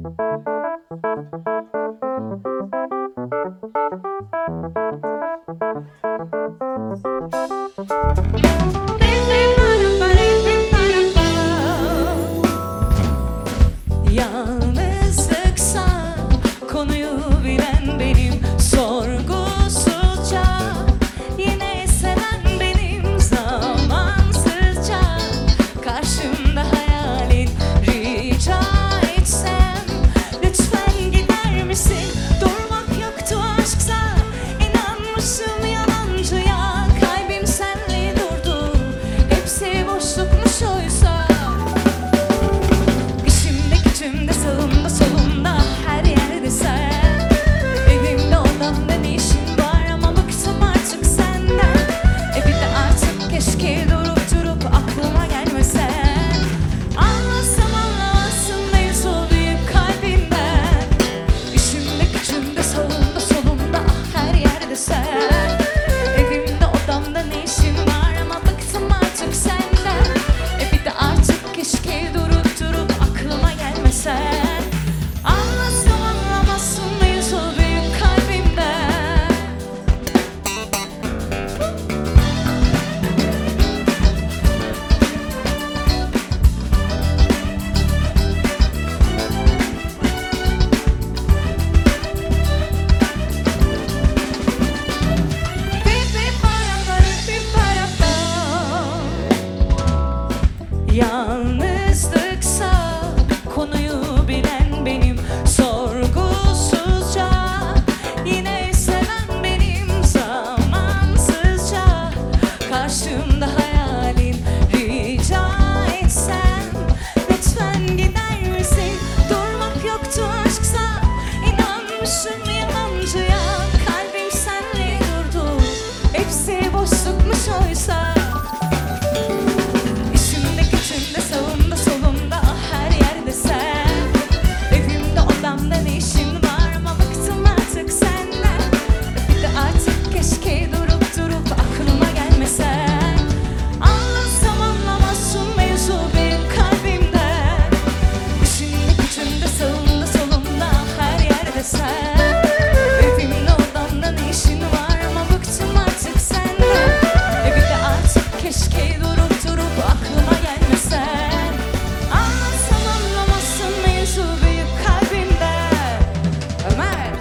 Yalnızlıksa konuyu bilen benim, sorgusuzca yine seven benim, zamansızca karşımda hayalin. Rica etsem lütfen gider misin? Durmak yoktu aşksa, inanmışım yalancıya. Kalbim senle durdu, hepsi boşlukmuş oysa. İçimde gücümde sağımda solumda her yerde sen. Evimde odamda ne işin var, ama bıktım artık senden. Bir de artık keşke durup aklıma gelmesen. Anlasam anlamazsın mevzu büyük kalbimden. İçimde gücümde sağımda solumda her yerde sen. Evimde odamda ne işin var, ama bıktım artık senden. Bir de artık keşke durup aklıma gelmesen. Anlasam anlamazsın mevzu büyük kalbimden. Yalnızlıksa konuyu bilen benim, sorgusuzca yine seven benim, zamansızca karşımda hayalin. Rica etsem lütfen gider misin? Durmak yoktu aşksa, inanmışım yalancıya. Kalbim senle durdu, hepsi boşlukmuş oysa. İçimde gücümde sağımda solumda her yerde sen. Evimde odamda ne işin var, ama bıktım artık senden. Bir de artık keşke durup aklıma gelmesen. Anlasam anlamazsın mevzu benim kalbimden. İçimde gücümde sağımda solumda her yerde sen. Evimde odamda ne işin var, ama bıktım artık senden. Bir de artık keşke durup aklıma gelmesen. Anlasam anlamazsın mevzu büyük kalbimden. Ömer.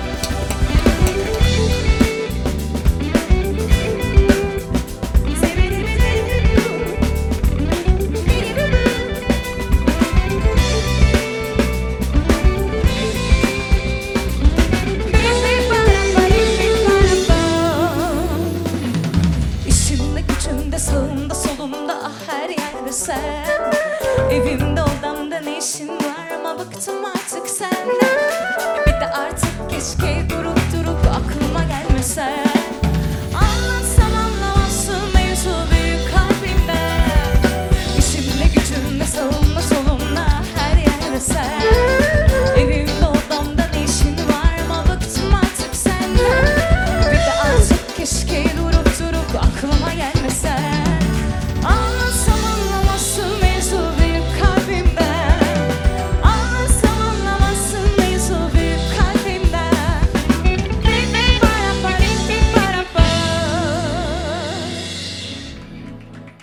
İçimde gücümde sağımda solumda her yerde sen. Evimde odamda ne işin var, ama bıktım artık senden. Bir de artık keşke durup